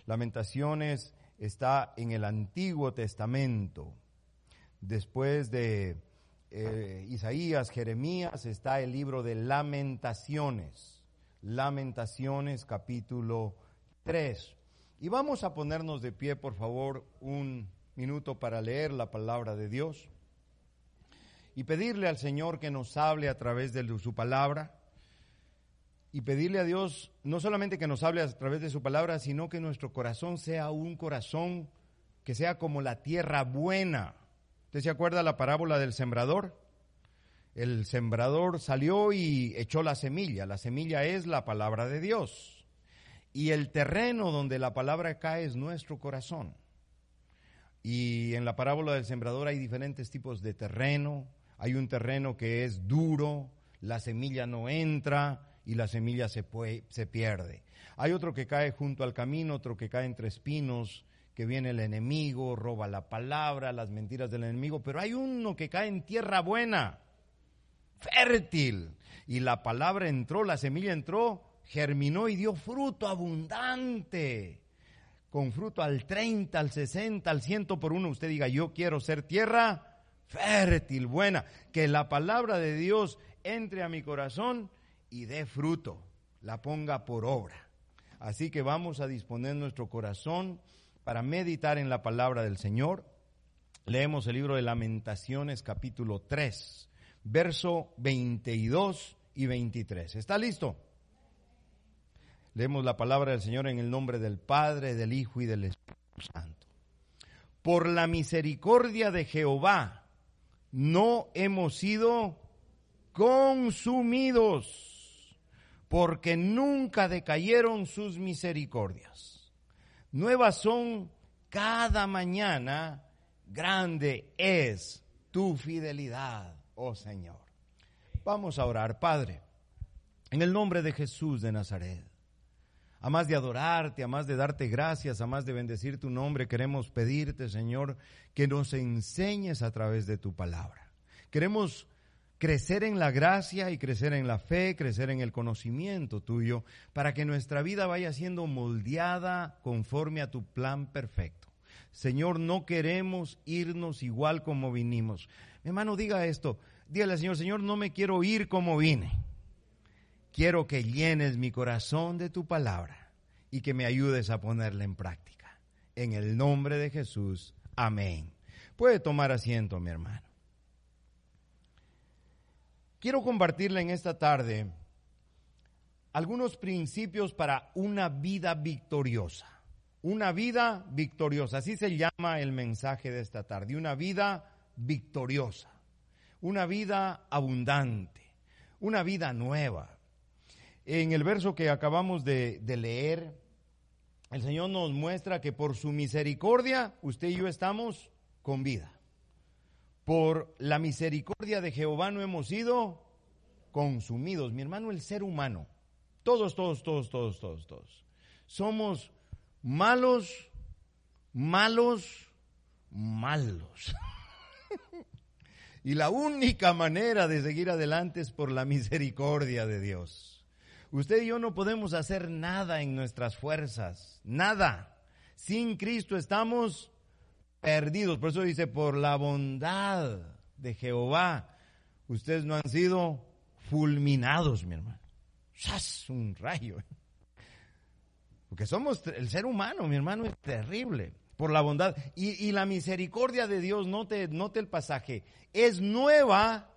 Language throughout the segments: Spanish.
Lamentaciones está en el Antiguo Testamento. Después de Isaías, Jeremías, está el libro de Lamentaciones. Lamentaciones, capítulo 3. Y vamos a ponernos de pie, por favor, un minuto para leer la palabra de Dios y pedirle al Señor que nos hable a través de su palabra, y pedirle a Dios no solamente que nos hable a través de su palabra, sino que nuestro corazón sea un corazón que sea como la tierra buena. ¿Usted se acuerda la parábola del sembrador? El sembrador salió y echó la semilla. La semilla es la palabra de Dios. Y el terreno donde la palabra cae es nuestro corazón. Y en la parábola del sembrador hay diferentes tipos de terreno. Hay un terreno que es duro, la semilla no entra y la semilla se pierde. Hay otro que cae junto al camino, otro que cae entre espinos, que viene el enemigo, roba la palabra, las mentiras del enemigo, pero hay uno que cae en tierra buena, fértil, y la palabra entró, la semilla entró, germinó y dio fruto abundante, con fruto al 30, al 60, al 100 por uno. Usted diga, yo quiero ser tierra fértil, buena, que la palabra de Dios entre a mi corazón y dé fruto, la ponga por obra. Así que vamos a disponer nuestro corazón para meditar en la palabra del Señor. Leemos el libro de Lamentaciones, capítulo 3, verso 22 y 23. ¿Está listo? Leemos la palabra del Señor en el nombre del Padre, del Hijo y del Espíritu Santo. Por la misericordia de Jehová no hemos sido consumidos, porque nunca decayeron sus misericordias. Nuevas son cada mañana, grande es tu fidelidad, oh Señor. Vamos a orar. Padre, en el nombre de Jesús de Nazaret, a más de adorarte, a más de darte gracias, a más de bendecir tu nombre, queremos pedirte, Señor, que nos enseñes a través de tu palabra. Queremos crecer en la gracia y crecer en la fe, crecer en el conocimiento tuyo, para que nuestra vida vaya siendo moldeada conforme a tu plan perfecto. Señor, no queremos irnos igual como vinimos. Mi hermano, diga esto, dígale al Señor, Señor, no me quiero ir como vine. Quiero que llenes mi corazón de tu palabra y que me ayudes a ponerla en práctica. En el nombre de Jesús, amén. Puede tomar asiento, mi hermano. Quiero compartirle en esta tarde algunos principios para una vida victoriosa. Una vida victoriosa, así se llama el mensaje de esta tarde. Una vida victoriosa, una vida abundante, una vida nueva. En el verso que acabamos de leer, el Señor nos muestra que por su misericordia usted y yo estamos con vida. Por la misericordia de Jehová no hemos sido consumidos. Mi hermano, el ser humano, todos, somos malos. Y la única manera de seguir adelante es por la misericordia de Dios. Usted y yo no podemos hacer nada en nuestras fuerzas, nada. Sin Cristo estamos perdidos. Por eso dice, por la bondad de Jehová, ustedes no han sido fulminados, mi hermano. ¡Sas! Un rayo. Porque somos, el ser humano, mi hermano, es terrible. Por la bondad. Y la misericordia de Dios, note el pasaje, es nueva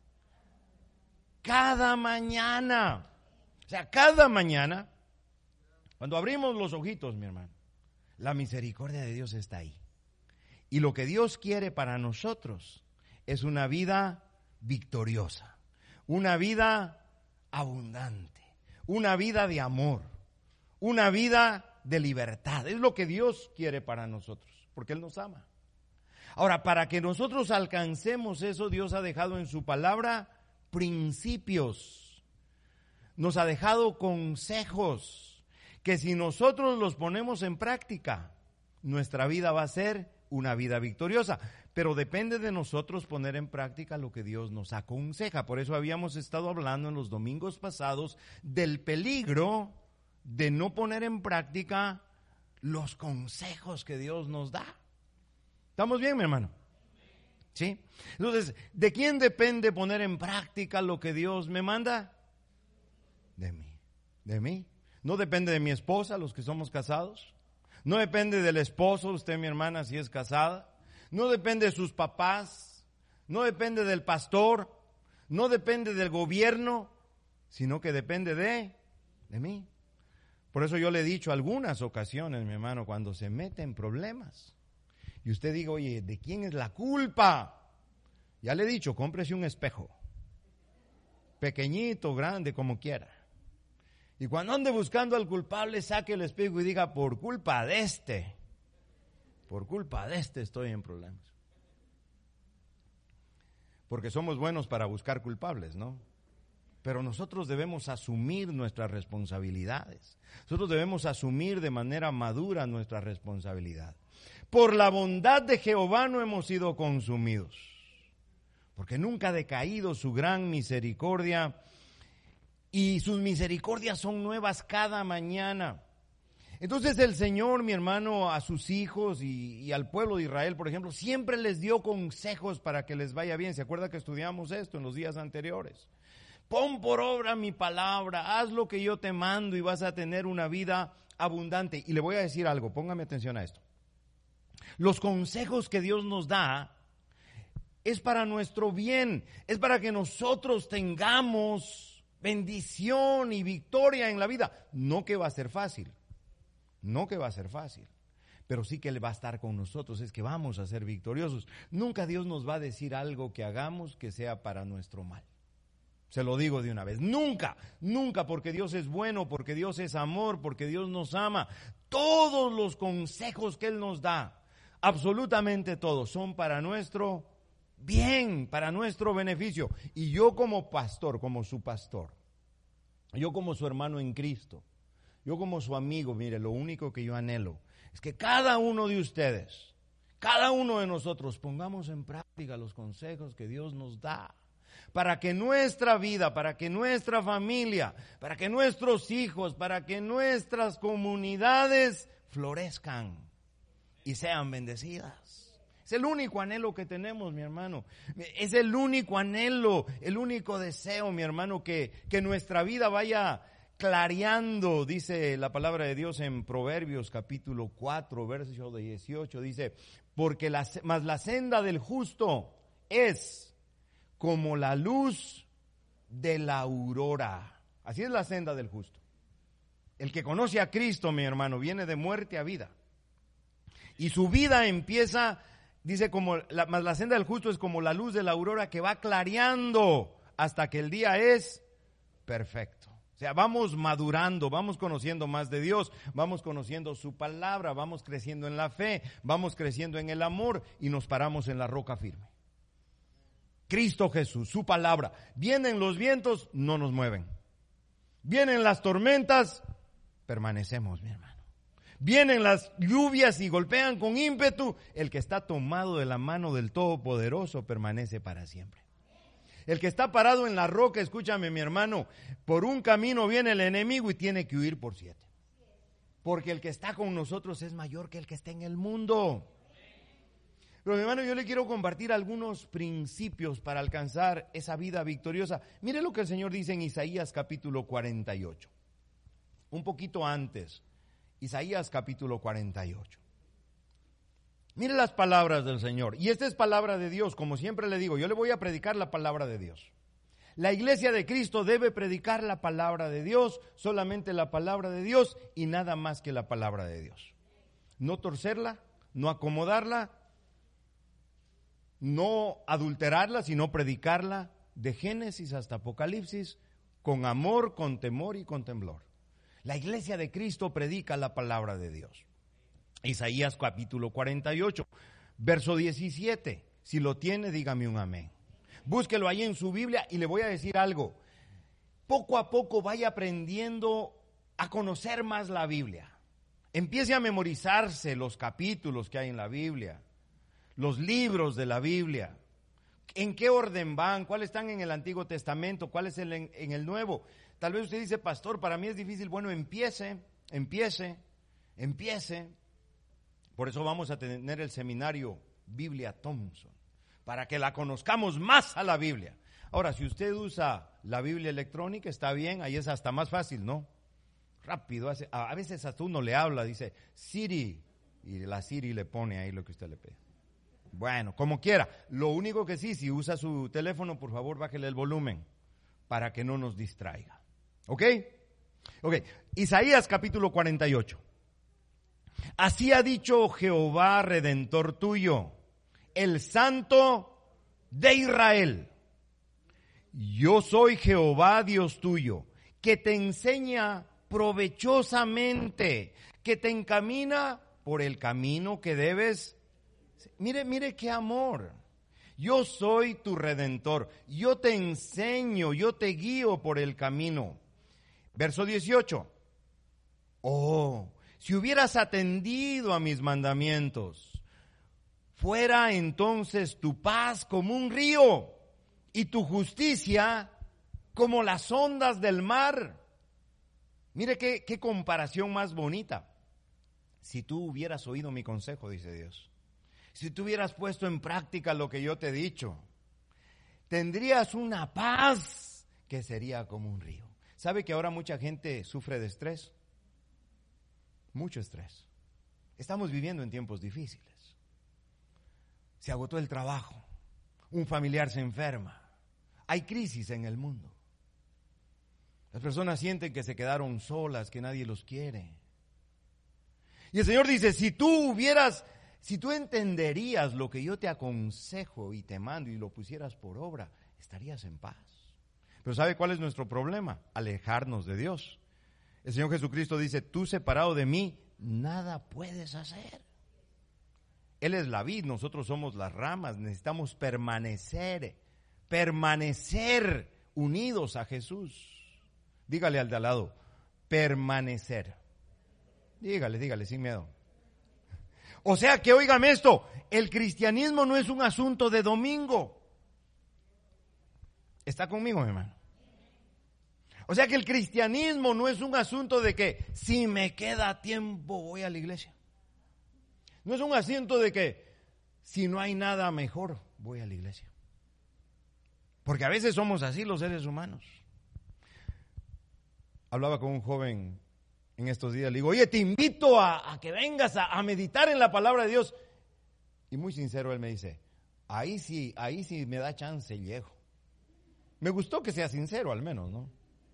cada mañana. O sea, cada mañana, cuando abrimos los ojitos, mi hermano, la misericordia de Dios está ahí. Y lo que Dios quiere para nosotros es una vida victoriosa, una vida abundante, una vida de amor, una vida de libertad. Es lo que Dios quiere para nosotros, porque Él nos ama. Ahora, para que nosotros alcancemos eso, Dios ha dejado en su palabra principios. Nos ha dejado consejos que si nosotros los ponemos en práctica, nuestra vida va a ser una vida victoriosa. Pero depende de nosotros poner en práctica lo que Dios nos aconseja. Por eso habíamos estado hablando en los domingos pasados del peligro de no poner en práctica los consejos que Dios nos da. ¿Estamos bien, mi hermano? ¿Sí? Entonces, ¿de quién depende poner en práctica lo que Dios me manda? De mí. ¿De mí? No depende de mi esposa, los que somos casados. No depende del esposo, usted, mi hermana, si es casada. No depende de sus papás. No depende del pastor. No depende del gobierno, sino que depende de mí. Por eso yo le he dicho algunas ocasiones, mi hermano, cuando se mete en problemas y usted diga, oye, ¿de quién es la culpa? Ya le he dicho, cómprese un espejo, pequeñito, grande, como quiera. Y cuando ande buscando al culpable, saque el espejo y diga, por culpa de este estoy en problemas. Porque somos buenos para buscar culpables, ¿no? Pero nosotros debemos asumir nuestras responsabilidades. Nosotros debemos asumir de manera madura nuestra responsabilidad. Por la bondad de Jehová no hemos sido consumidos, porque nunca ha decaído su gran misericordia, y sus misericordias son nuevas cada mañana. Entonces el Señor, mi hermano, a sus hijos y al pueblo de Israel, por ejemplo, siempre les dio consejos para que les vaya bien. ¿Se acuerda que estudiamos esto en los días anteriores? Pon por obra mi palabra, haz lo que yo te mando y vas a tener una vida abundante. Y le voy a decir algo, póngame atención a esto. Los consejos que Dios nos da es para nuestro bien, es para que nosotros tengamos bendición y victoria en la vida. No que va a ser fácil, pero sí que Él va a estar con nosotros, es que vamos a ser victoriosos. Nunca Dios nos va a decir algo que hagamos que sea para nuestro mal. Se lo digo de una vez, nunca, porque Dios es bueno, porque Dios es amor, porque Dios nos ama. Todos los consejos que Él nos da, absolutamente todos, son para nuestro bien, para nuestro beneficio. Y yo como pastor, como su pastor, yo como su hermano en Cristo, yo como su amigo, mire, lo único que yo anhelo es que cada uno de ustedes, cada uno de nosotros pongamos en práctica los consejos que Dios nos da, para que nuestra vida, para que nuestra familia, para que nuestros hijos, para que nuestras comunidades florezcan y sean bendecidas. Es el único anhelo que tenemos, mi hermano. Es el único anhelo, el único deseo, mi hermano, que nuestra vida vaya clareando, dice la palabra de Dios en Proverbios capítulo 4, verso 18, dice, porque mas la senda del justo es como la luz de la aurora. Así es la senda del justo. El que conoce a Cristo, mi hermano, viene de muerte a vida. Y su vida empieza, dice, mas la senda del justo es como la luz de la aurora que va clareando hasta que el día es perfecto. O sea, vamos madurando, vamos conociendo más de Dios, vamos conociendo su palabra, vamos creciendo en la fe, vamos creciendo en el amor y nos paramos en la roca firme. Cristo Jesús, su palabra. Vienen los vientos, no nos mueven. Vienen las tormentas, permanecemos, mi hermano. Vienen las lluvias y golpean con ímpetu. El que está tomado de la mano del Todopoderoso permanece para siempre. El que está parado en la roca, escúchame, mi hermano, por un camino viene el enemigo y tiene que huir por 7. Porque el que está con nosotros es mayor que el que está en el mundo. Pero, mi hermano, yo le quiero compartir algunos principios para alcanzar esa vida victoriosa. Mire lo que el Señor dice en Isaías capítulo 48. Un poquito antes, Isaías capítulo 48. Mire las palabras del Señor. Y esta es palabra de Dios, como siempre le digo, yo le voy a predicar la palabra de Dios. La iglesia de Cristo debe predicar la palabra de Dios, solamente la palabra de Dios y nada más que la palabra de Dios. No torcerla, no acomodarla, no adulterarla, sino predicarla de Génesis hasta Apocalipsis, con amor, con temor y con temblor. La iglesia de Cristo predica la palabra de Dios. Isaías capítulo 48, verso 17. Si lo tiene, dígame un amén. Búsquelo ahí en su Biblia y le voy a decir algo. Poco a poco vaya aprendiendo a conocer más la Biblia. Empiece a memorizarse los capítulos que hay en la Biblia, los libros de la Biblia. ¿En qué orden van? ¿Cuáles están en el Antiguo Testamento? ¿Cuáles en el Nuevo? Tal vez usted dice, pastor, para mí es difícil. Bueno, empiece. empiece. Por eso vamos a tener el seminario Biblia Thompson, para que la conozcamos más a la Biblia. Ahora, si usted usa la Biblia electrónica, está bien, ahí es hasta más fácil, ¿no? Rápido, a veces hasta uno le habla, dice Siri, y la Siri le pone ahí lo que usted le pide. Bueno, como quiera. Lo único que sí, si usa su teléfono, por favor, bájele el volumen para que no nos distraiga. ¿Ok? Ok. Isaías capítulo 48. Así ha dicho Jehová, Redentor tuyo, el Santo de Israel. Yo soy Jehová, Dios tuyo, que te enseña provechosamente, que te encamina por el camino que debes. Mire qué amor. Yo soy tu Redentor. Yo te enseño, yo te guío por el camino. Verso 18. Oh, si hubieras atendido a mis mandamientos, fuera entonces tu paz como un río y tu justicia como las ondas del mar. Mire qué comparación más bonita. Si tú hubieras oído mi consejo, dice Dios, si tú hubieras puesto en práctica lo que yo te he dicho, tendrías una paz que sería como un río. ¿Sabe que ahora mucha gente sufre de estrés? Mucho estrés. Estamos viviendo en tiempos difíciles. Se agotó el trabajo, un familiar se enferma, hay crisis en el mundo. Las personas sienten que se quedaron solas, que nadie los quiere. Y el Señor dice, si tú entenderías lo que yo te aconsejo y te mando y lo pusieras por obra, estarías en paz. Pero ¿sabe cuál es nuestro problema? Alejarnos de Dios. El Señor Jesucristo dice, tú separado de mí, nada puedes hacer. Él es la vid, nosotros somos las ramas, necesitamos permanecer unidos a Jesús. Dígale al de al lado, permanecer. Dígale sin miedo. O sea que, óigame esto, el cristianismo no es un asunto de domingo. ¿Está conmigo, mi hermano? O sea que el cristianismo no es un asunto de que si me queda tiempo voy a la iglesia. No es un asunto de que si no hay nada mejor voy a la iglesia. Porque a veces somos así los seres humanos. Hablaba con un joven en estos días, le digo, oye, te invito a que vengas a meditar en la palabra de Dios. Y muy sincero él me dice, ahí sí me da chance, llego. Me gustó que sea sincero al menos, ¿no?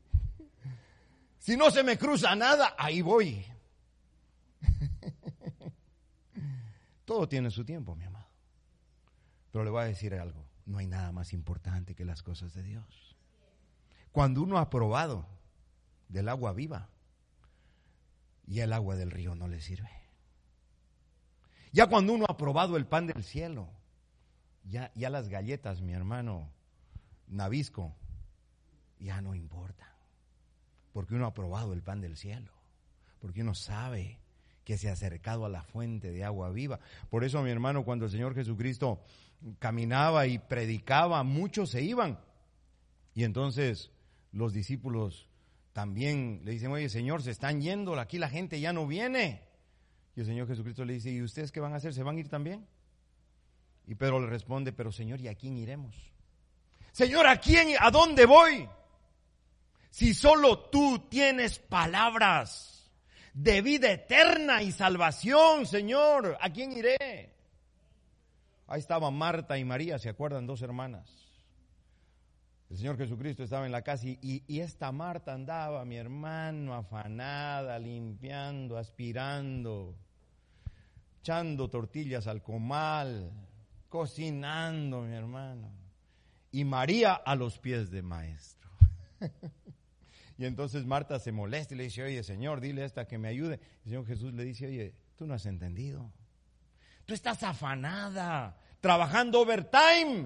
Si no se me cruza nada, ahí voy. Todo tiene su tiempo, mi amado. Pero le voy a decir algo, no hay nada más importante que las cosas de Dios. Cuando uno ha probado del agua viva, y el agua del río no le sirve. Ya cuando uno ha probado el pan del cielo, ya las galletas, mi hermano Nabisco, ya no importa. Porque uno ha probado el pan del cielo. Porque uno sabe que se ha acercado a la fuente de agua viva. Por eso, mi hermano, cuando el Señor Jesucristo caminaba y predicaba, muchos se iban. Y entonces los discípulos también le dicen, oye, Señor, se están yendo, aquí la gente ya no viene. Y el Señor Jesucristo le dice, ¿y ustedes qué van a hacer? ¿Se van a ir también? Y Pedro le responde, pero Señor, ¿y a quién iremos? Señor, ¿a dónde voy? Si solo tú tienes palabras de vida eterna y salvación, Señor, ¿a quién iré? Ahí estaban Marta y María, ¿se acuerdan? Dos hermanas. El Señor Jesucristo estaba en la casa y esta Marta andaba, mi hermano, afanada, limpiando, aspirando, echando tortillas al comal, cocinando, mi hermano. Y María a los pies del maestro. Y entonces Marta se molesta y le dice, oye, Señor, dile a esta que me ayude. El Señor Jesús le dice, oye, tú no has entendido. Tú estás afanada, trabajando overtime.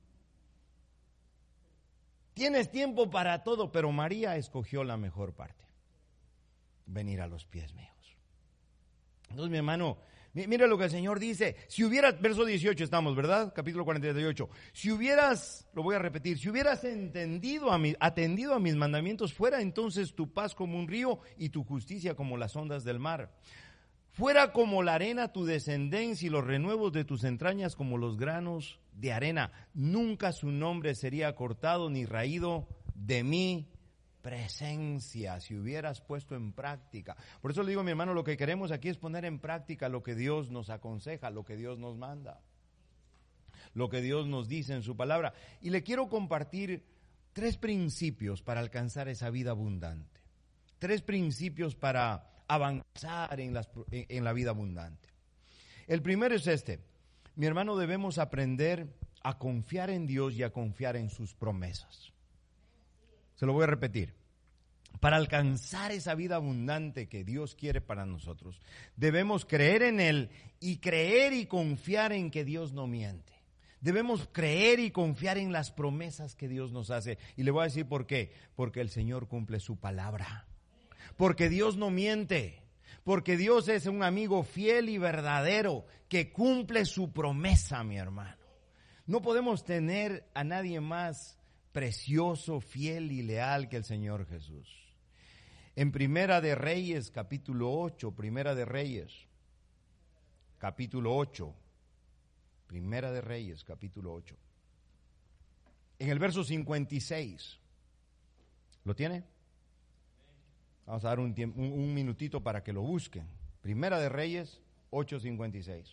Tienes tiempo para todo, pero María escogió la mejor parte. Venir a los pies míos. Entonces, mi hermano, mira lo que el Señor dice. Si hubieras, verso 18 estamos, ¿verdad? Capítulo 48. Si hubieras, lo voy a repetir, si hubieras atendido a mis mandamientos, fuera entonces tu paz como un río y tu justicia como las ondas del mar. Fuera como la arena tu descendencia y los renuevos de tus entrañas como los granos de arena. Nunca su nombre sería cortado ni raído de mi presencia, si hubieras puesto en práctica. Por eso le digo, mi hermano, lo que queremos aquí es poner en práctica lo que Dios nos aconseja, lo que Dios nos manda, lo que Dios nos dice en su palabra. Y le quiero compartir 3 principios para alcanzar esa vida abundante. 3 principios para avanzar en la vida abundante. El primero es este. Mi hermano, debemos aprender a confiar en Dios y a confiar en sus promesas. Se lo voy a repetir. Para alcanzar esa vida abundante que Dios quiere para nosotros, debemos creer en Él y creer y confiar en que Dios no miente. Debemos creer y confiar en las promesas que Dios nos hace. Y le voy a decir por qué. Porque el Señor cumple su palabra. Porque Dios no miente. Porque Dios es un amigo fiel y verdadero que cumple su promesa, mi hermano. No podemos tener a nadie más precioso, fiel y leal que el Señor Jesús. En Primera de Reyes, capítulo 8, Primera de Reyes, capítulo 8, Primera de Reyes, capítulo 8. En el verso 56, ¿lo tiene? Vamos a dar un minutito para que lo busquen. Primera de Reyes, 8:56.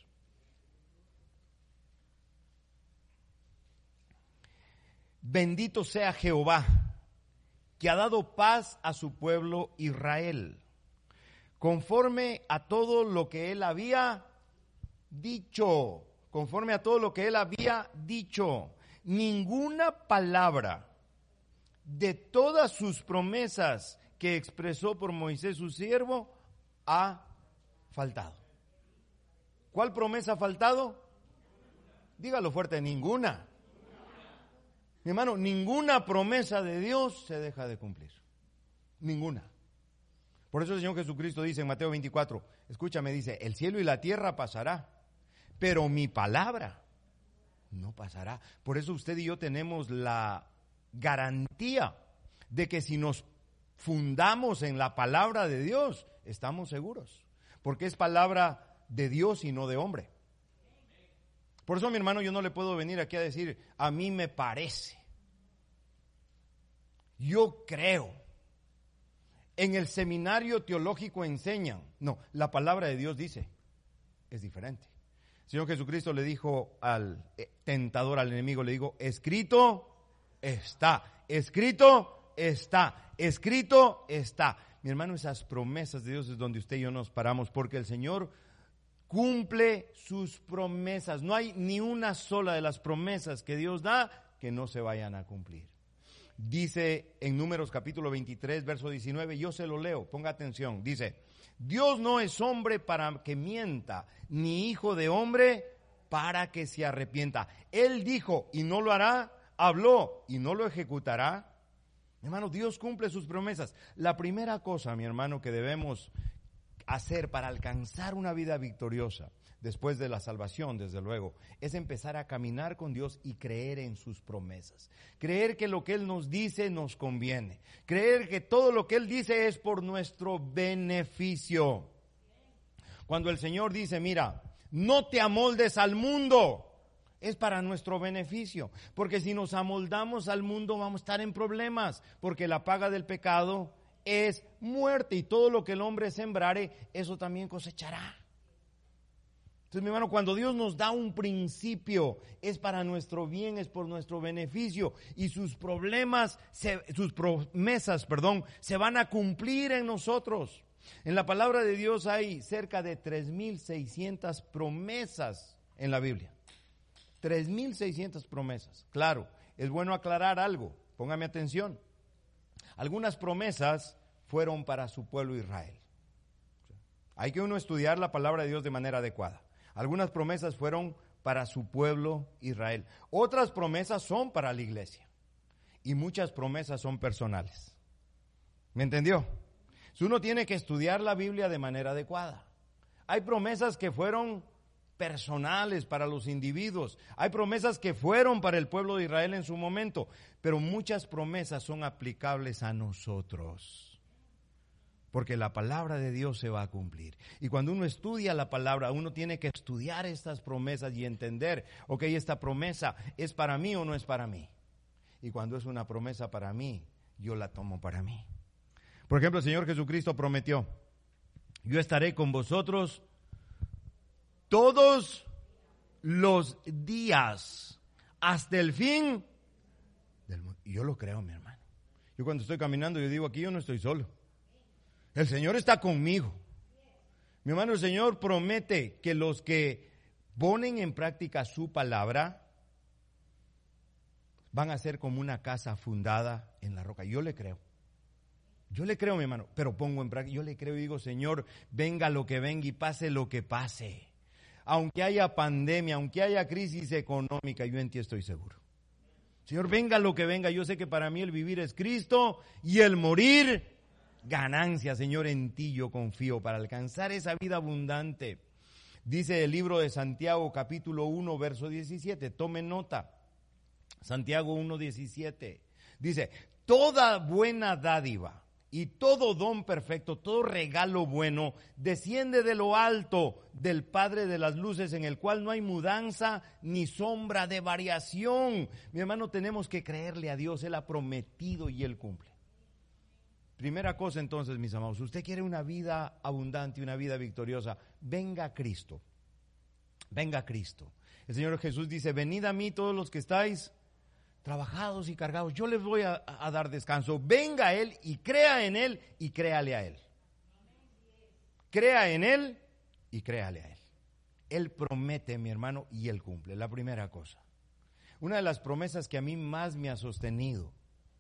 Bendito sea Jehová, que ha dado paz a su pueblo Israel, conforme a todo lo que él había dicho. Conforme a todo lo que él había dicho. Ninguna palabra de todas sus promesas que expresó por Moisés su siervo ha faltado. ¿Cuál promesa ha faltado? Dígalo fuerte, ninguna. Mi hermano, ninguna promesa de Dios se deja de cumplir. Ninguna. Por eso el Señor Jesucristo dice en Mateo 24, escúchame, dice, el cielo y la tierra pasará, pero mi palabra no pasará. Por eso usted y yo tenemos la garantía de que si nos fundamos en la palabra de Dios, estamos seguros. Porque es palabra de Dios y no de hombre. Por eso, mi hermano, yo no le puedo venir aquí a decir, a mí me parece. Yo creo. En el seminario teológico enseñan. No, la palabra de Dios dice, es diferente. El Señor Jesucristo le dijo al tentador, al enemigo, le dijo, escrito está, escrito está, escrito está. Mi hermano, esas promesas de Dios es donde usted y yo nos paramos, porque el Señor cumple sus promesas. No hay ni una sola de las promesas que Dios da que no se vayan a cumplir. Dice en Números capítulo 23, verso 19, yo se lo leo, ponga atención, dice, Dios no es hombre para que mienta, ni hijo de hombre para que se arrepienta. Él dijo y no lo hará, habló y no lo ejecutará. Mi hermano, Dios cumple sus promesas. La primera cosa, mi hermano, que debemos hacer para alcanzar una vida victoriosa, después de la salvación, desde luego, es empezar a caminar con Dios y creer en sus promesas. Creer que lo que Él nos dice nos conviene. Creer que todo lo que Él dice es por nuestro beneficio. Cuando el Señor dice, mira, no te amoldes al mundo, es para nuestro beneficio. Porque si nos amoldamos al mundo vamos a estar en problemas, porque la paga del pecado es muerte, y todo lo que el hombre sembrare, eso también cosechará. Entonces, mi hermano, cuando Dios nos da un principio, es para nuestro bien, es por nuestro beneficio, y sus promesas, se van a cumplir en nosotros. En la palabra de Dios hay cerca de 3,600 promesas en la Biblia. 3,600 promesas. Claro, es bueno aclarar algo, póngame atención. Algunas promesas fueron para su pueblo Israel. Hay que uno estudiar la palabra de Dios de manera adecuada. Algunas promesas fueron para su pueblo Israel. Otras promesas son para la iglesia. Y muchas promesas son personales. ¿Me entendió? Si uno tiene que estudiar la Biblia de manera adecuada. Hay promesas que fueron personales para los individuos. Hay promesas que fueron para el pueblo de Israel en su momento, pero muchas promesas son aplicables a nosotros. porque la palabra de Dios se va a cumplir. Y cuando uno estudia la palabra, uno tiene que estudiar estas promesas y entender, ok, esta promesa es para mí o no es para mí. Y cuando es una promesa para mí, yo la tomo para mí. Por ejemplo, el Señor Jesucristo prometió, yo estaré con vosotros todos los días hasta el fin del mundo. Y yo lo creo, mi hermano. Yo cuando estoy caminando, yo digo, aquí yo no estoy solo. El Señor está conmigo. Mi hermano, el Señor promete que los que ponen en práctica su palabra van a ser como una casa fundada en la roca. Yo le creo. Yo le creo, mi hermano, pero pongo en práctica. Yo le creo y digo, Señor, venga lo que venga y pase lo que pase. Aunque haya pandemia, aunque haya crisis económica, yo en ti estoy seguro. Señor, venga lo que venga. Yo sé que para mí el vivir es Cristo y el morir ganancia. Señor, en ti yo confío para alcanzar esa vida abundante. Dice el libro de Santiago, capítulo 1, verso 17. Tomen nota. Santiago 1, 17. Dice, toda buena dádiva y todo don perfecto, todo regalo bueno, desciende de lo alto del Padre de las luces, en el cual no hay mudanza ni sombra de variación. Mi hermano, tenemos que creerle a Dios. Él ha prometido y Él cumple. Primera cosa entonces, mis amados, usted quiere una vida abundante, una vida victoriosa, venga a Cristo. Venga a Cristo. El Señor Jesús dice, venid a mí todos los que estáis trabajados y cargados, yo les voy a dar descanso. Venga a Él y crea en Él y créale a Él. Crea en Él y créale a Él. Él promete, mi hermano, y Él cumple. La primera cosa. Una de las promesas que a mí más me ha sostenido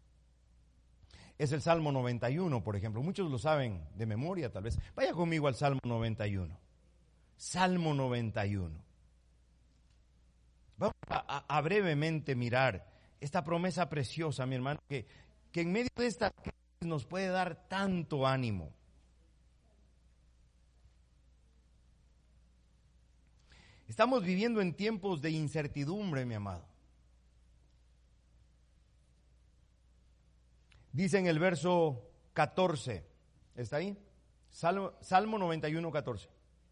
es el Salmo 91, por ejemplo. Muchos lo saben de memoria, tal vez. Vaya conmigo al Salmo 91. Salmo 91. Vamos a brevemente mirar esta promesa preciosa, mi hermano, que en medio de esta crisis nos puede dar tanto ánimo. Estamos viviendo en tiempos de incertidumbre, mi amado. Dice en el verso 14, ¿está ahí? Salmo 91, 14.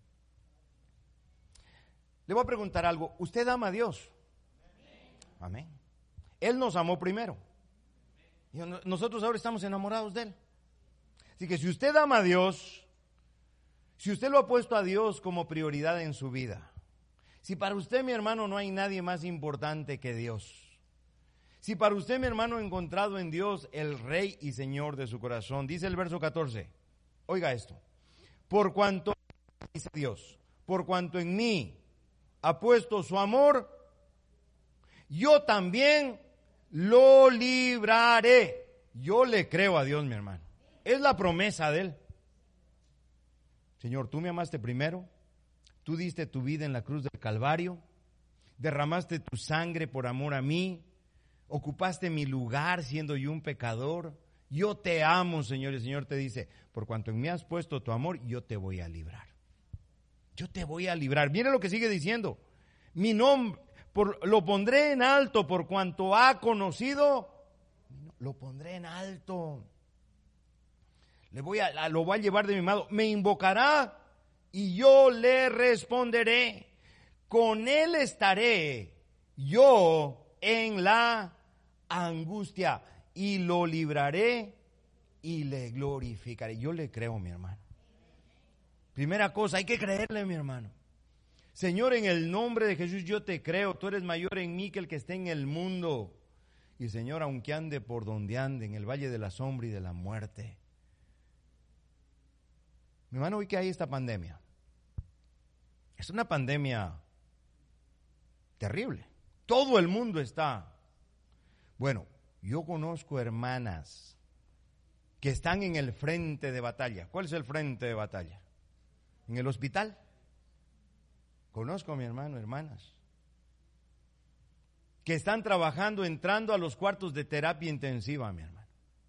Le voy a preguntar algo. ¿Usted ama a Dios? Amén. Él nos amó primero. Y nosotros ahora estamos enamorados de Él. Así que si usted ama a Dios, si usted lo ha puesto a Dios como prioridad en su vida, si para usted, mi hermano, no hay nadie más importante que Dios, si para usted, mi hermano, ha encontrado en Dios el Rey y Señor de su corazón, dice el verso 14, oiga esto, por cuanto, dice Dios, por cuanto en mí ha puesto su amor, yo también lo libraré. Yo le creo a Dios, mi hermano. Es la promesa de Él. Señor, tú me amaste primero, tú diste tu vida en la cruz del Calvario, derramaste tu sangre por amor a mí, ocupaste mi lugar siendo yo un pecador. Yo te amo, Señor, y el Señor te dice, por cuanto en mí has puesto tu amor, yo te voy a librar. Yo te voy a librar. Mire lo que sigue diciendo. Mi nombre lo pondré en alto por cuanto ha conocido. Lo pondré en alto. Lo voy a llevar de mi mano. Me invocará y yo le responderé. Con él estaré yo en la angustia y lo libraré y le glorificaré. Yo le creo, mi hermano. Primera cosa, hay que creerle, mi hermano. Señor, en el nombre de Jesús yo te creo, tú eres mayor en mí que el que esté en el mundo. Y Señor, aunque ande por donde ande, en el valle de la sombra y de la muerte. Mi hermano, hoy que hay esta pandemia, es una pandemia terrible. Todo el mundo está. Bueno, yo conozco hermanas que están en el frente de batalla. ¿Cuál es el frente de batalla? En el hospital. Conozco a mi hermano, hermanas, que están trabajando, entrando a los cuartos de terapia intensiva, mi hermano.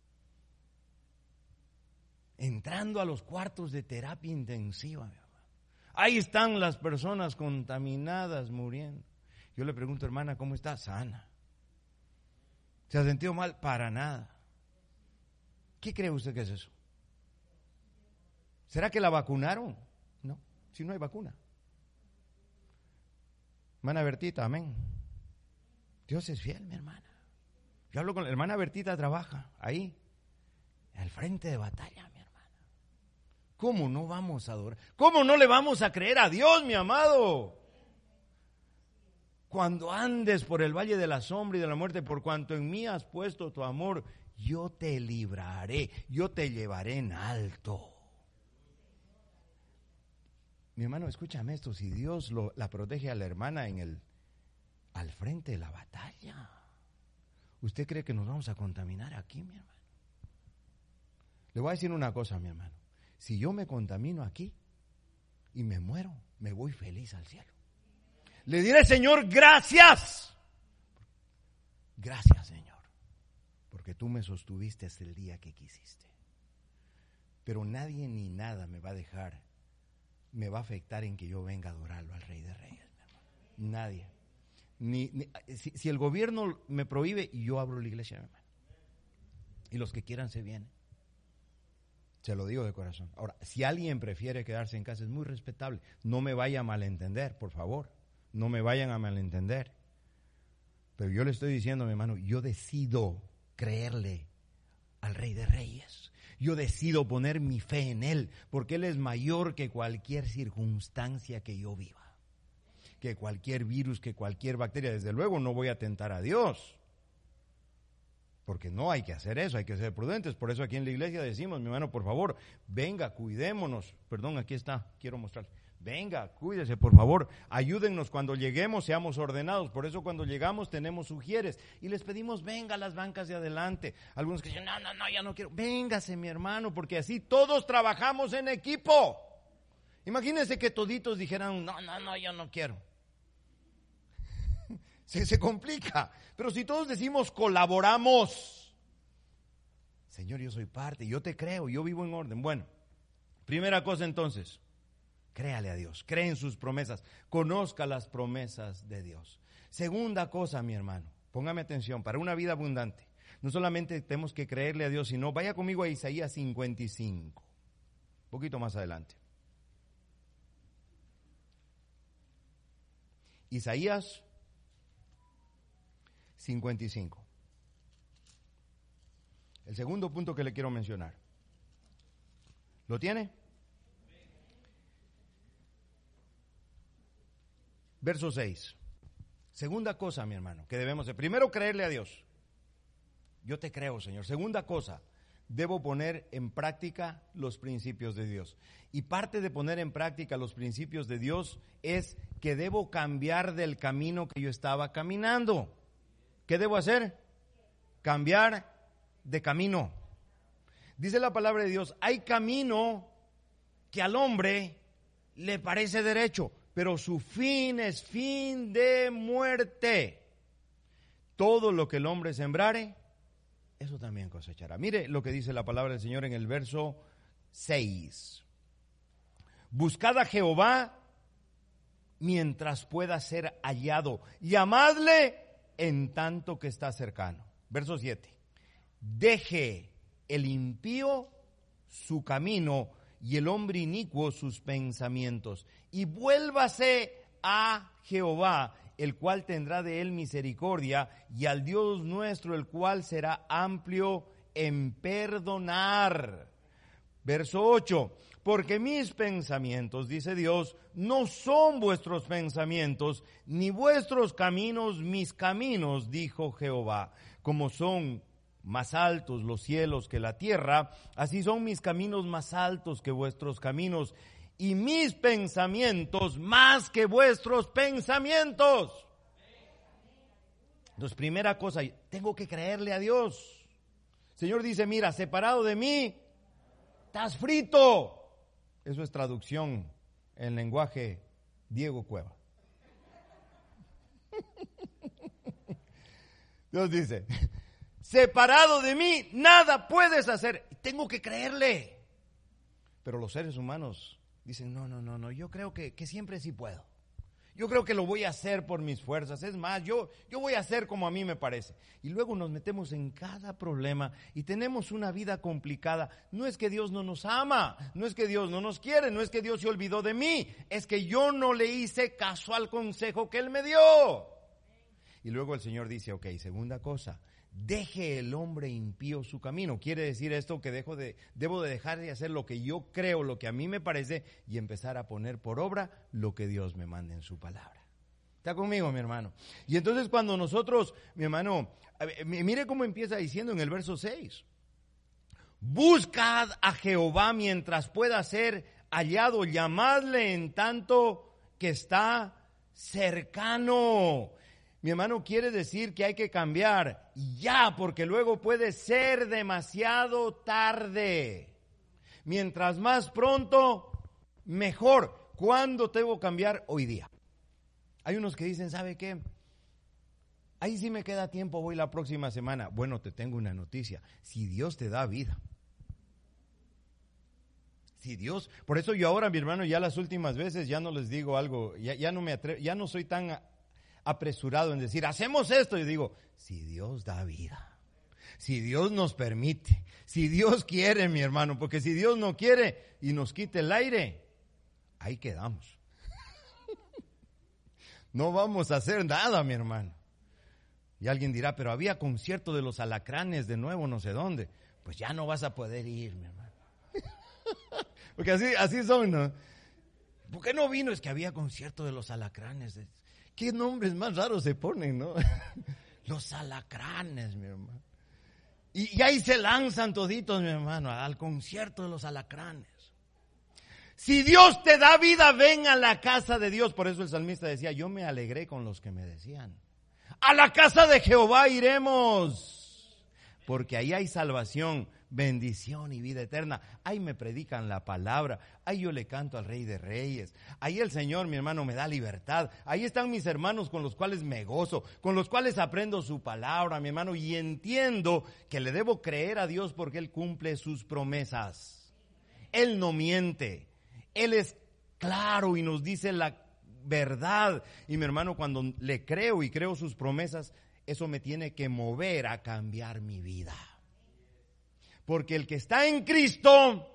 Entrando a los cuartos de terapia intensiva, mi hermano. Ahí están las personas contaminadas, muriendo. Yo le pregunto, hermana, ¿cómo está? Sana. ¿Se ha sentido mal? Para nada. ¿Qué cree usted que es eso? ¿Será que la vacunaron? No, si no hay vacuna. Hermana Bertita, amén. Dios es fiel, mi hermana. Yo hablo con la hermana Bertita, trabaja ahí, al frente de batalla, mi hermana. ¿Cómo no vamos a adorar? ¿Cómo no le vamos a creer a Dios, mi amado? Cuando andes por el valle de la sombra y de la muerte, por cuanto en mí has puesto tu amor, yo te libraré, yo te llevaré en alto. Mi hermano, escúchame esto, si Dios la protege a la hermana al frente de la batalla, ¿usted cree que nos vamos a contaminar aquí, mi hermano? Le voy a decir una cosa, mi hermano. Si yo me contamino aquí y me muero, me voy feliz al cielo. Le diré, Señor, gracias. Gracias, Señor, porque tú me sostuviste hasta el día que quisiste. Pero nadie ni nada me va a afectar en que yo venga a adorarlo al Rey de Reyes, mi hermano. Nadie. Si el gobierno me prohíbe, yo abro la iglesia, mi hermano. Y los que quieran se vienen. Se lo digo de corazón. Ahora, si alguien prefiere quedarse en casa, es muy respetable. No me vaya a malentender, por favor. No me vayan a malentender. Pero yo le estoy diciendo, mi hermano, yo decido creerle al Rey de Reyes. Yo decido poner mi fe en Él, porque Él es mayor que cualquier circunstancia que yo viva, que cualquier virus, que cualquier bacteria. Desde luego no voy a tentar a Dios, porque no hay que hacer eso, hay que ser prudentes. Por eso aquí en la iglesia decimos, mi hermano, por favor, venga, cuidémonos. Perdón, aquí está, quiero mostrarle. Venga, cuídese, por favor, ayúdennos cuando lleguemos, seamos ordenados. Por eso cuando llegamos tenemos sugieres y les pedimos, venga a las bancas de adelante. Algunos que dicen, no, ya no quiero. Véngase, mi hermano, porque así todos trabajamos en equipo. Imagínense que toditos dijeran, no, yo no quiero. Se complica. Pero si todos decimos, colaboramos. Señor, yo soy parte, yo te creo, yo vivo en orden. Bueno, primera cosa entonces. Créale a Dios, cree en sus promesas, conozca las promesas de Dios. Segunda cosa, mi hermano, póngame atención, para una vida abundante, no solamente tenemos que creerle a Dios, sino vaya conmigo a Isaías 55, un poquito más adelante. Isaías 55. El segundo punto que le quiero mencionar. ¿Lo tiene? Verso 6. Segunda cosa, mi hermano, que debemos hacer. Primero, creerle a Dios. Yo te creo, Señor. Segunda cosa, debo poner en práctica los principios de Dios. Y parte de poner en práctica los principios de Dios es que debo cambiar del camino que yo estaba caminando. ¿Qué debo hacer? Cambiar de camino. Dice la palabra de Dios, hay camino que al hombre le parece derecho, pero su fin es fin de muerte. Todo lo que el hombre sembrare, eso también cosechará. Mire lo que dice la palabra del Señor en el verso 6. Buscad a Jehová mientras pueda ser hallado. Llamadle en tanto que está cercano. Verso 7. Deje el impío su camino y el hombre inicuo sus pensamientos, y vuélvase a Jehová, el cual tendrá de él misericordia, y al Dios nuestro, el cual será amplio en perdonar. Verso 8, porque mis pensamientos, dice Dios, no son vuestros pensamientos, ni vuestros caminos mis caminos, dijo Jehová. Como son más altos los cielos que la tierra, así son mis caminos más altos que vuestros caminos, y mis pensamientos más que vuestros pensamientos. Entonces, primera cosa, tengo que creerle a Dios. El Señor dice, mira, separado de mí, estás frito. Eso es traducción en lenguaje Diego Cueva. Dios dice, separado de mí, nada puedes hacer. Tengo que creerle. Pero los seres humanos dicen, no, yo creo que siempre sí puedo. Yo creo que lo voy a hacer por mis fuerzas. Es más, yo voy a hacer como a mí me parece. Y luego nos metemos en cada problema y tenemos una vida complicada. No es que Dios no nos ama, no es que Dios no nos quiere, no es que Dios se olvidó de mí. Es que yo no le hice caso al consejo que Él me dio. Y luego el Señor dice, ok, segunda cosa, deje el hombre impío su camino. Quiere decir esto que debo de dejar de hacer lo que yo creo, lo que a mí me parece, y empezar a poner por obra lo que Dios me manda en su palabra. ¿Está conmigo, mi hermano? Y entonces cuando nosotros, mi hermano, mire cómo empieza diciendo en el verso 6. Buscad a Jehová mientras pueda ser hallado, llamadle en tanto que está cercano. Mi hermano, quiere decir que hay que cambiar ya, porque luego puede ser demasiado tarde. Mientras más pronto, mejor. ¿Cuándo debo cambiar? Hoy día. Hay unos que dicen, ¿sabe qué? Ahí sí me queda tiempo, voy la próxima semana. Bueno, te tengo una noticia. Si Dios te da vida. Si Dios, por eso yo ahora, mi hermano, ya las últimas veces ya no les digo algo, ya no me atrevo, ya no soy tan apresurado en decir, hacemos esto. Yo digo, si Dios da vida, si Dios nos permite, si Dios quiere, mi hermano, porque si Dios no quiere y nos quite el aire, ahí quedamos. No vamos a hacer nada, mi hermano. Y alguien dirá, pero había concierto de los Alacranes de nuevo, no sé dónde. Pues ya no vas a poder ir, mi hermano. Porque así son, ¿no? ¿Por qué no vino? Es que había concierto de los Alacranes. ¿Qué nombres más raros se ponen, no? Los Alacranes, mi hermano. Y ahí se lanzan toditos, mi hermano, al concierto de los Alacranes. Si Dios te da vida, ven a la casa de Dios. Por eso el salmista decía, yo me alegré con los que me decían, a la casa de Jehová iremos, porque ahí hay salvación, bendición y vida eterna. Ahí me predican la palabra, ahí yo le canto al Rey de Reyes, ahí el Señor, mi hermano, me da libertad. Ahí están mis hermanos con los cuales me gozo, con los cuales aprendo su palabra, mi hermano, y entiendo que le debo creer a Dios porque Él cumple sus promesas. Él no miente, Él es claro y nos dice la verdad. Y mi hermano, cuando le creo y creo sus promesas, eso me tiene que mover a cambiar mi vida. Porque el que está en Cristo,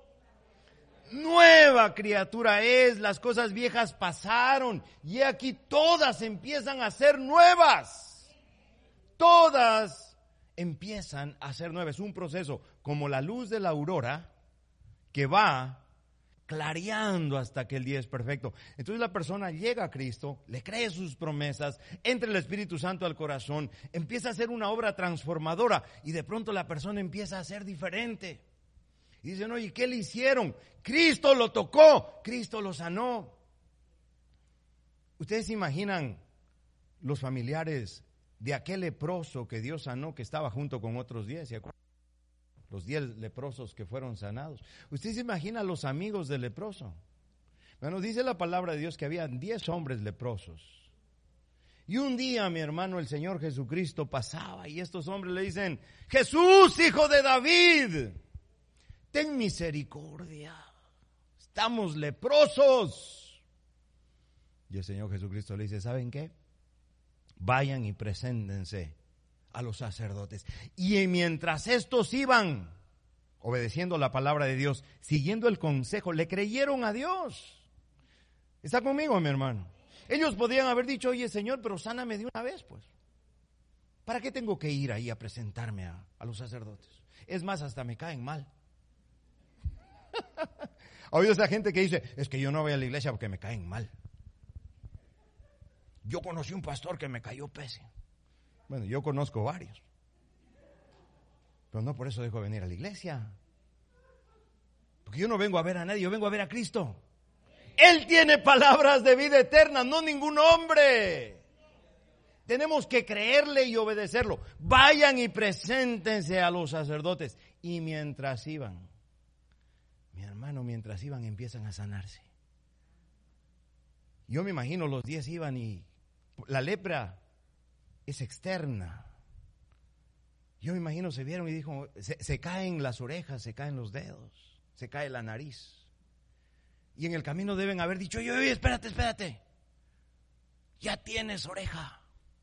nueva criatura es. Las cosas viejas pasaron y aquí todas empiezan a ser nuevas. Todas empiezan a ser nuevas. Es un proceso como la luz de la aurora que va clareando hasta que el día es perfecto. Entonces la persona llega a Cristo, le cree sus promesas, entra el Espíritu Santo al corazón, empieza a hacer una obra transformadora y de pronto la persona empieza a ser diferente. Y dicen, oye, ¿qué le hicieron? Cristo lo tocó, Cristo lo sanó. ¿Ustedes se imaginan los familiares de aquel leproso que Dios sanó, que estaba junto con otros 10? ¿Se acuerdan? Los 10 leprosos que fueron sanados. ¿Usted se imagina los amigos del leproso? Bueno, dice la palabra de Dios que había 10 hombres leprosos. Y un día, mi hermano, el Señor Jesucristo pasaba y estos hombres le dicen, Jesús, hijo de David, ten misericordia, estamos leprosos. Y el Señor Jesucristo le dice, ¿saben qué? Vayan y preséntense a los sacerdotes. Y mientras estos iban obedeciendo la palabra de Dios, siguiendo el consejo, le creyeron a Dios. ¿Está conmigo, mi hermano? Ellos podían haber dicho, oye, Señor, pero sáname de una vez, pues. ¿Para qué tengo que ir ahí a presentarme a los sacerdotes? Es más, hasta me caen mal. ¿Ha oído esa gente que dice, es que yo no voy a la iglesia porque me caen mal? Yo conocí un pastor que me cayó pésimo. Bueno, yo conozco varios, pero no por eso dejo de venir a la iglesia. Porque yo no vengo a ver a nadie, yo vengo a ver a Cristo. Él tiene palabras de vida eterna, no ningún hombre. Tenemos que creerle y obedecerlo. Vayan y preséntense a los sacerdotes. Y mientras iban, mi hermano, mientras iban empiezan a sanarse. Yo me imagino los 10 iban y la lepra es externa. Yo me imagino se vieron y dijo, se caen las orejas, se caen los dedos, se cae la nariz. Y en el camino deben haber dicho, oye, espérate. ya tienes oreja.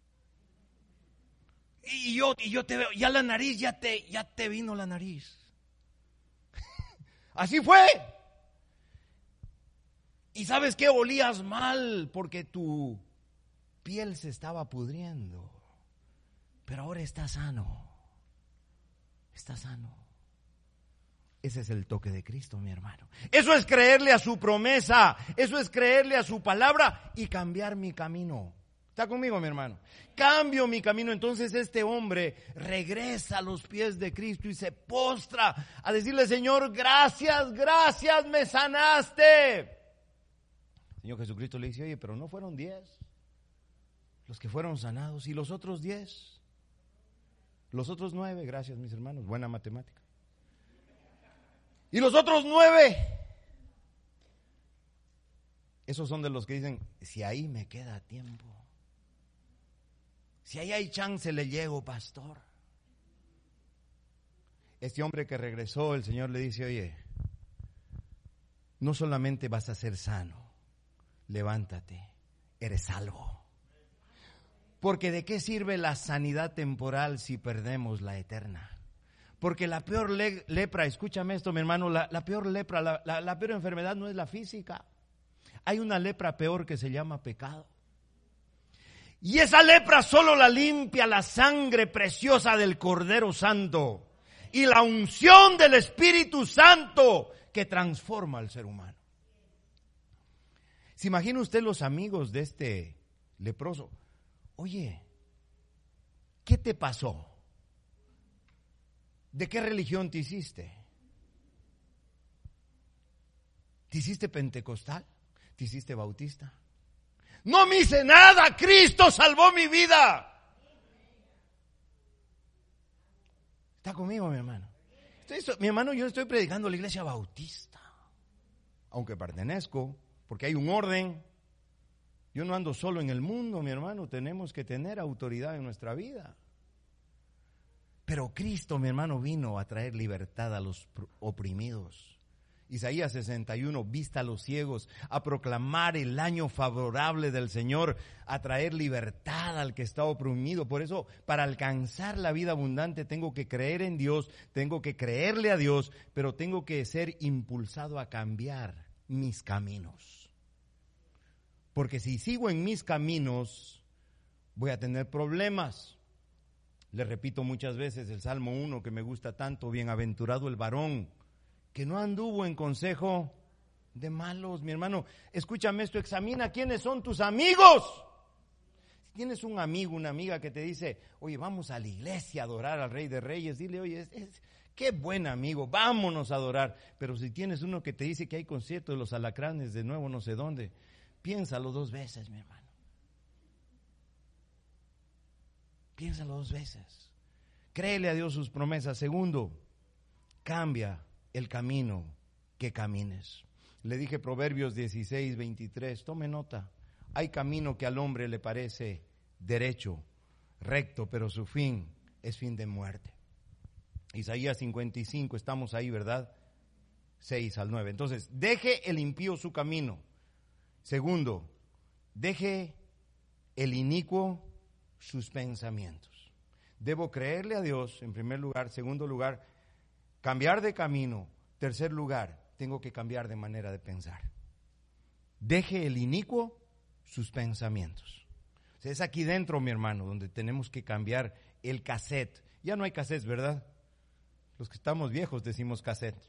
Y yo te veo, ya la nariz, ya te vino la nariz. Así fue. Y ¿sabes qué? Olías mal porque tu piel se estaba pudriendo. Pero ahora está sano. Está sano. Ese es el toque de Cristo, mi hermano. Eso es creerle a su promesa. Eso es creerle a su palabra y cambiar mi camino. ¿Está conmigo, mi hermano? Cambio mi camino. Entonces este hombre regresa a los pies de Cristo y se postra a decirle: Señor, gracias, gracias, me sanaste. Señor Jesucristo le dice: oye, pero no fueron 10 los que fueron sanados, y los otros 10, los otros 9, gracias mis hermanos, buena matemática. Y los otros 9, esos son de los que dicen: si ahí me queda tiempo, si ahí hay chance, le llego, pastor. Este hombre que regresó, el Señor le dice: oye, no solamente vas a ser sano, levántate, eres salvo. Porque ¿de qué sirve la sanidad temporal si perdemos la eterna? Porque la peor lepra, escúchame esto, mi hermano, la peor lepra, la peor enfermedad no es la física. Hay una lepra peor que se llama pecado. Y esa lepra solo la limpia la sangre preciosa del Cordero Santo y la unción del Espíritu Santo que transforma al ser humano. ¿Se imagina usted los amigos de este leproso? Oye, ¿qué te pasó? ¿De qué religión te hiciste? ¿Te hiciste pentecostal? ¿Te hiciste bautista? No me hice nada, Cristo salvó mi vida. ¿Está conmigo, mi hermano? Mi hermano, yo estoy predicando a la iglesia bautista, aunque pertenezco, porque hay un orden. Yo no ando solo en el mundo, mi hermano, tenemos que tener autoridad en nuestra vida. Pero Cristo, mi hermano, vino a traer libertad a los oprimidos. Isaías 61, vista a los ciegos, a proclamar el año favorable del Señor, a traer libertad al que está oprimido. Por eso, para alcanzar la vida abundante, tengo que creer en Dios, tengo que creerle a Dios, pero tengo que ser impulsado a cambiar mis caminos. Porque si sigo en mis caminos, voy a tener problemas. Le repito muchas veces el Salmo 1 que me gusta tanto: bienaventurado el varón que no anduvo en consejo de malos. Mi hermano, escúchame esto, examina quiénes son tus amigos. Si tienes un amigo, una amiga que te dice: oye, vamos a la iglesia a adorar al Rey de Reyes, dile: oye, qué buen amigo, vámonos a adorar. Pero si tienes uno que te dice que hay concierto de los Alacranes de nuevo no sé dónde, piénsalo 2 veces, mi hermano. Piénsalo 2 veces. Créele a Dios sus promesas. Segundo, cambia el camino que camines. Le dije Proverbios 16, 23, tome nota. Hay camino que al hombre le parece derecho, recto, pero su fin es fin de muerte. Isaías 55, estamos ahí, ¿verdad? 6 al 9. Entonces, deje el impío su camino. Segundo, deje el inicuo sus pensamientos. Debo creerle a Dios en primer lugar. Segundo lugar, cambiar de camino. Tercer lugar, tengo que cambiar de manera de pensar. Deje el inicuo sus pensamientos. O sea, es aquí dentro, mi hermano, donde tenemos que cambiar el cassette. Ya no hay cassettes, ¿verdad? Los que estamos viejos decimos cassette.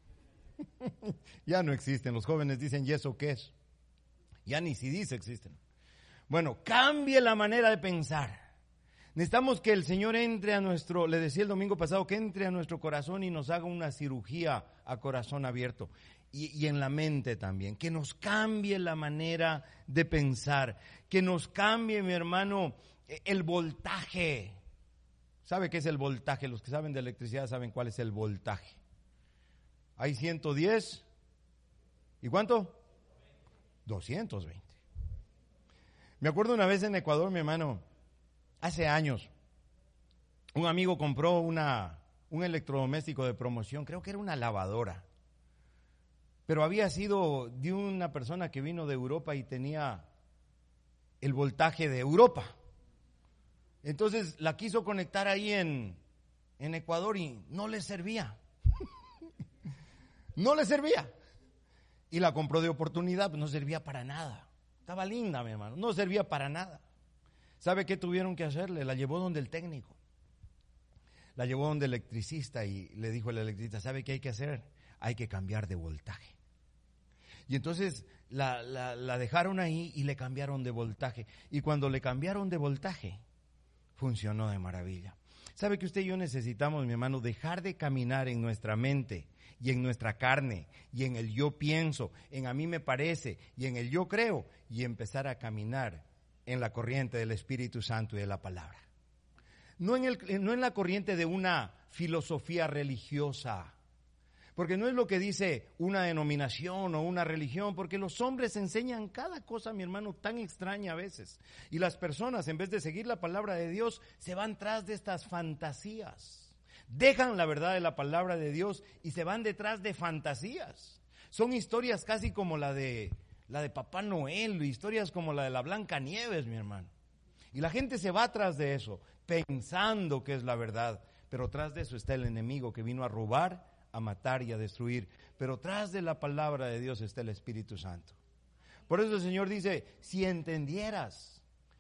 Ya no existen. Los jóvenes dicen: ¿y eso qué es? Ya ni CDs existen. Bueno, cambie la manera de pensar. Necesitamos que el Señor entre a nuestro, le decía el domingo pasado, que entre a nuestro corazón y nos haga una cirugía a corazón abierto. Y en la mente también. Que nos cambie la manera de pensar. Que nos cambie, mi hermano, el voltaje. ¿Sabe qué es el voltaje? Los que saben de electricidad saben cuál es el voltaje. Hay 110. ¿Y cuánto? 220. Me acuerdo una vez en Ecuador, mi hermano, hace años, un amigo compró un electrodoméstico de promoción, creo que era una lavadora, pero había sido de una persona que vino de Europa y tenía el voltaje de Europa. Entonces la quiso conectar ahí en Ecuador y no le servía. No le servía. Y la compró de oportunidad, pues no servía para nada. Estaba linda, mi hermano, no servía para nada. ¿Sabe qué tuvieron que hacerle? La llevó donde el técnico. La llevó donde el electricista y le dijo el electricista, ¿sabe qué hay que hacer? Hay que cambiar de voltaje. Y entonces la dejaron ahí y le cambiaron de voltaje. Y cuando le cambiaron de voltaje, funcionó de maravilla. ¿Sabe que usted y yo necesitamos, mi hermano, dejar de caminar en nuestra mente y en nuestra carne y en el yo pienso, en a mí me parece y en el yo creo y empezar a caminar en la corriente del Espíritu Santo y de la palabra? No en la corriente de una filosofía religiosa, porque no es lo que dice una denominación o una religión, porque los hombres enseñan cada cosa, mi hermano, tan extraña a veces. Y las personas, en vez de seguir la palabra de Dios, se van tras de estas fantasías. Dejan la verdad de la palabra de Dios y se van detrás de fantasías. Son historias casi como la de Papá Noel, historias como la de la Blancanieves, mi hermano. Y la gente se va tras de eso, pensando que es la verdad, pero tras de eso está el enemigo que vino a robar, a matar y a destruir, pero tras de la palabra de Dios está el Espíritu Santo. Por eso el Señor dice, si entendieras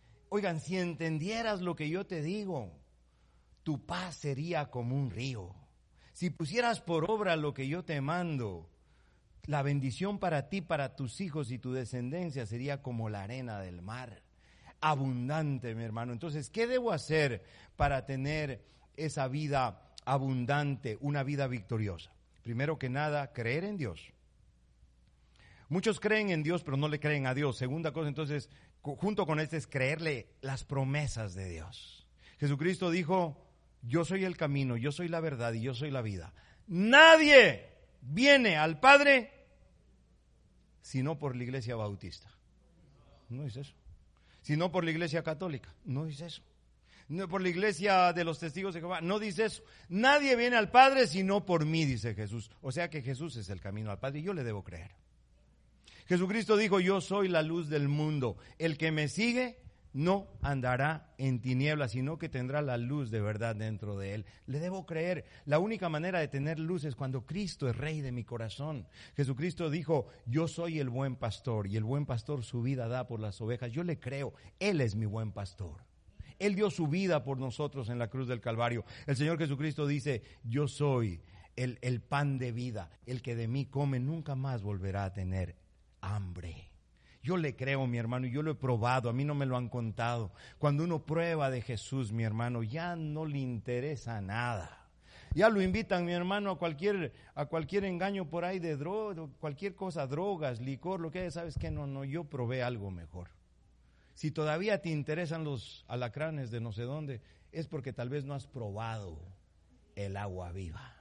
lo que yo te digo, tu paz sería como un río. Si pusieras por obra lo que yo te mando, la bendición para ti, para tus hijos y tu descendencia sería como la arena del mar, abundante, mi hermano. Entonces, ¿qué debo hacer para tener esa vida abundante, una vida victoriosa? Primero que nada, creer en Dios. Muchos creen en Dios, pero no le creen a Dios. Segunda cosa, entonces, junto con esto es creerle las promesas de Dios. Jesucristo dijo, yo soy el camino, yo soy la verdad y yo soy la vida. Nadie viene al Padre sino por la Iglesia Bautista. No es eso. Sino por la Iglesia Católica. No es eso. No por la Iglesia de los Testigos de Jehová, no dice eso. Nadie viene al Padre sino por mí, dice Jesús. O sea que Jesús es el camino al Padre y yo le debo creer. Jesucristo dijo, yo soy la luz del mundo. El que me sigue no andará en tinieblas, sino que tendrá la luz de verdad dentro de él. Le debo creer. La única manera de tener luz es cuando Cristo es Rey de mi corazón. Jesucristo dijo, yo soy el buen pastor y el buen pastor su vida da por las ovejas. Yo le creo, Él es mi buen pastor. Él dio su vida por nosotros en la cruz del Calvario. El Señor Jesucristo dice, yo soy el pan de vida. El que de mí come nunca más volverá a tener hambre. Yo le creo, mi hermano, y yo lo he probado, a mí no me lo han contado. Cuando uno prueba de Jesús, mi hermano, ya no le interesa nada. Ya lo invitan, mi hermano, a cualquier engaño por ahí de droga, cualquier cosa, drogas, licor, lo que haya. ¿Sabes qué? No, yo probé algo mejor. Si todavía te interesan los alacranes de no sé dónde, es porque tal vez no has probado el agua viva.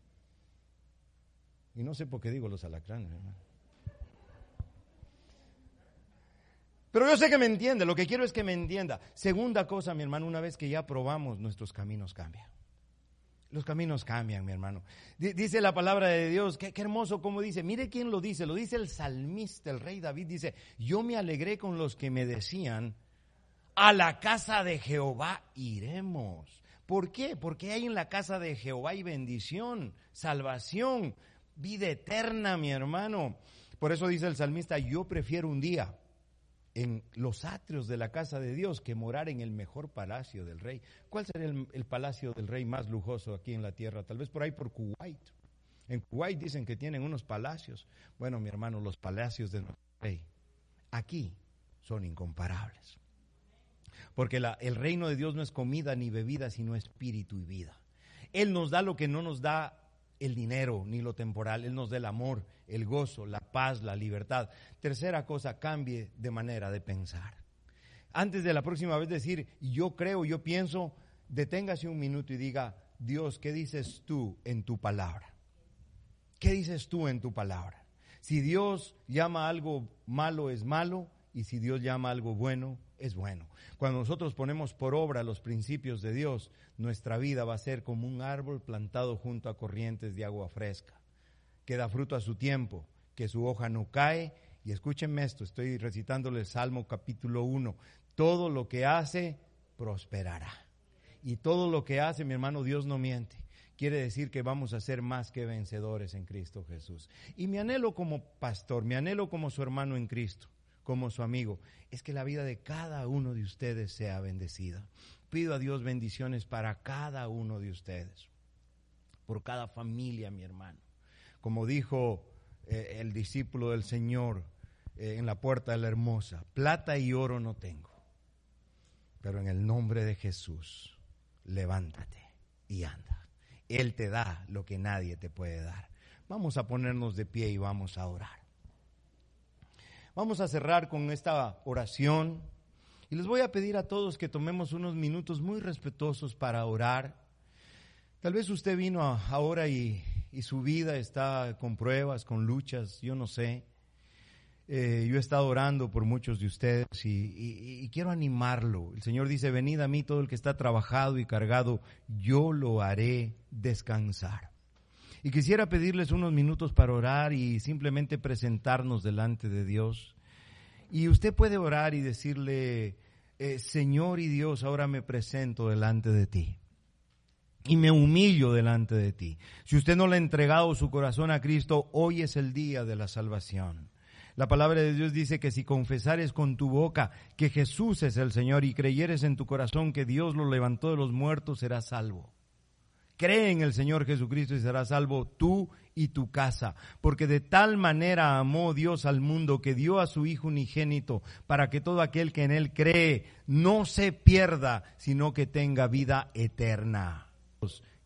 Y no sé por qué digo los alacranes, hermano. Pero yo sé que me entiende, lo que quiero es que me entienda. Segunda cosa, mi hermano, una vez que ya probamos, nuestros caminos cambian. Los caminos cambian, mi hermano. Dice la palabra de Dios, qué hermoso como dice. Mire quién lo dice el salmista, el rey David dice, yo me alegré con los que me decían, a la casa de Jehová iremos. ¿Por qué? Porque hay en la casa de Jehová hay bendición, salvación, vida eterna, mi hermano. Por eso dice el salmista, yo prefiero un día en los atrios de la casa de Dios que morar en el mejor palacio del rey. ¿Cuál será el palacio del rey más lujoso aquí en la tierra? Tal vez por ahí por Kuwait. En Kuwait dicen que tienen unos palacios. Bueno, mi hermano, los palacios de nuestro rey aquí son incomparables. Porque el reino de Dios no es comida ni bebida, sino espíritu y vida. Él nos da lo que no nos da el dinero ni lo temporal. Él nos da el amor, el gozo, la paz, la libertad. Tercera cosa, cambie de manera de pensar. Antes de la próxima vez decir, yo creo, yo pienso, deténgase un minuto y diga, Dios, ¿qué dices tú en tu palabra? ¿Qué dices tú en tu palabra? Si Dios llama algo malo, es malo, y si Dios llama algo bueno, es bueno. Cuando nosotros ponemos por obra los principios de Dios, nuestra vida va a ser como un árbol plantado junto a corrientes de agua fresca, que da fruto a su tiempo, que su hoja no cae y escúchenme esto, estoy recitándole el Salmo capítulo 1, todo lo que hace, prosperará. Y todo lo que hace, mi hermano, Dios no miente. Quiere decir que vamos a ser más que vencedores en Cristo Jesús. Y mi anhelo como pastor, mi anhelo como su hermano en Cristo, como su amigo, es que la vida de cada uno de ustedes sea bendecida. Pido a Dios bendiciones para cada uno de ustedes, por cada familia, mi hermano. Como dijo el discípulo del Señor en la puerta de la hermosa, plata y oro no tengo, pero en el nombre de Jesús, levántate y anda. Él te da lo que nadie te puede dar. Vamos a ponernos de pie y vamos a orar. Vamos a cerrar con esta oración y les voy a pedir a todos que tomemos unos minutos muy respetuosos para orar. Tal vez usted vino ahora y su vida está con pruebas, con luchas, yo no sé. Yo he estado orando por muchos de ustedes y quiero animarlo. El Señor dice, venid a mí todo el que está trabajado y cargado, yo lo haré descansar. Y quisiera pedirles unos minutos para orar y simplemente presentarnos delante de Dios. Y usted puede orar y decirle, Señor y Dios, ahora me presento delante de ti. Y me humillo delante de ti. Si usted no le ha entregado su corazón a Cristo, hoy es el día de la salvación. La palabra de Dios dice que si confesares con tu boca que Jesús es el Señor y creyeres en tu corazón que Dios lo levantó de los muertos, serás salvo. Cree en el Señor Jesucristo y serás salvo tú y tu casa. Porque de tal manera amó Dios al mundo que dio a su Hijo unigénito para que todo aquel que en Él cree no se pierda, sino que tenga vida eterna.